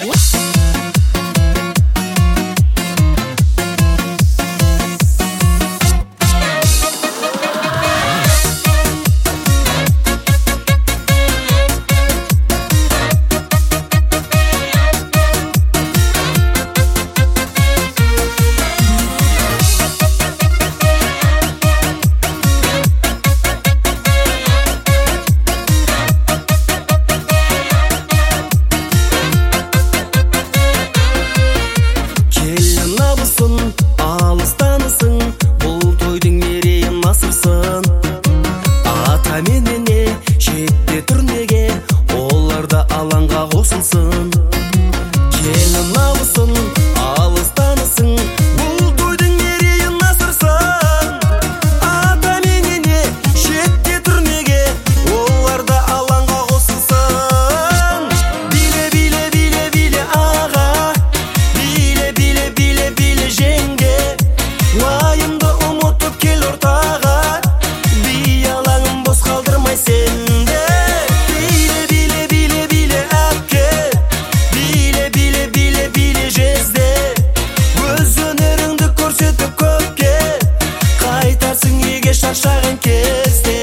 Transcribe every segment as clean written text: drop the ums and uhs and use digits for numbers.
Алыстанысың, бұл тойдың мерейін асырсын. Ата менене шетте тұр неге, олар да алаңға қосылсын. Келін алысын, алыстанысың, бұл тойдың мерейін асырсын. Ата менене шетте тұр неге, олар да алаңға қосылсын. Биле, биле, биле, биле аға, биле, биле, биле, биле жеңге. Уайымды ұмытып кел ортаға, би алаңын бос қалдырмай сенде. Биле, биле, биле, биле әпке, биле, биле, биле, биле жезде. Өз өнеріңді көрсетіп көпке, қайтарсың үйге шаршаған кезде.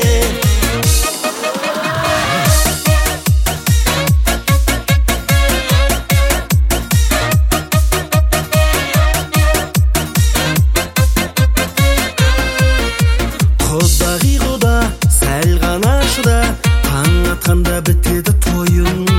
Құдағи құда, сәл ғана шыда, таң атқанда бітеді тойың.